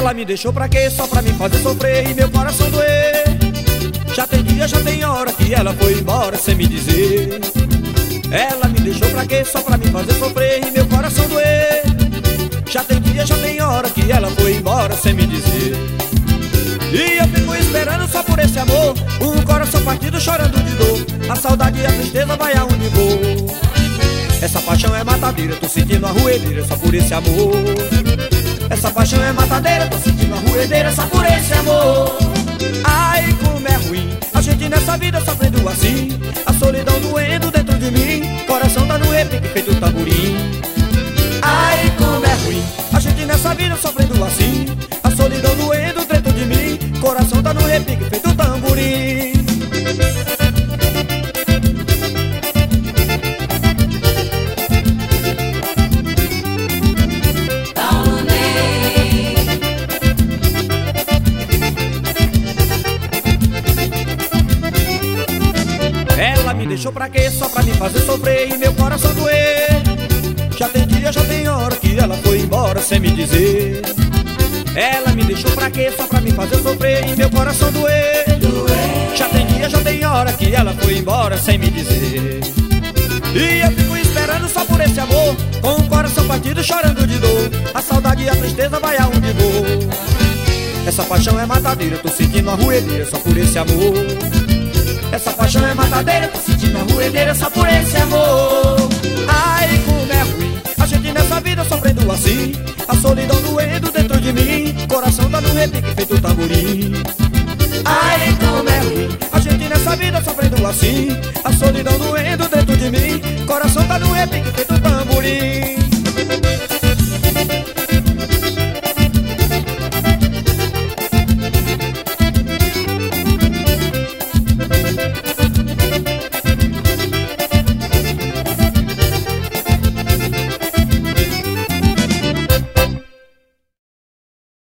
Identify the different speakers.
Speaker 1: Ela me deixou pra quê? Só pra me fazer sofrer e meu coração doer. Já tem dia, já tem hora que ela foi embora sem me dizer. Ela me deixou pra quê? Só pra me fazer sofrer e meu coração doer. Já tem dia, já tem hora que ela foi embora sem me dizer. E eu fico esperando só por esse amor, um coração partido chorando de dor. A saudade e a tristeza vai aonde vou. Essa paixão é matadeira, tô sentindo a ruedeira só por esse amor. Essa paixão é matadeira, tô sentindo a ruedeira só por esse amor. Ai, como é ruim a gente nessa vida sofrendo assim. A solidão doendo dentro de mim, coração tá no repique feito tamborim. Ai, como é ruim a gente nessa vida sofrendo assim. A solidão doendo dentro de mim, coração tá no repique feito tamborim. Ela me deixou pra quê? Só pra me fazer sofrer e meu coração doer. Já tem dia, já tem hora que ela foi embora sem me dizer. Ela me deixou pra quê? Só pra me fazer sofrer e meu coração doer. Já tem dia, já tem hora que ela foi embora sem me dizer. E eu fico esperando só por esse amor, com o coração partido chorando de dor. A saudade e a tristeza vai aonde vou. Essa paixão é matadeira, tô sentindo a ruedeira só por esse amor. Essa paixão é matadeira, tô sentindo a ruedeira só por esse amor. Ai, como é ruim a gente nessa vida sofrendo assim. A solidão doendo dentro de mim, coração tá no repique feito tamborim. Ai, como é ruim a gente nessa vida sofrendo assim. A solidão doendo dentro de mim, coração tá no repique feito tamborim.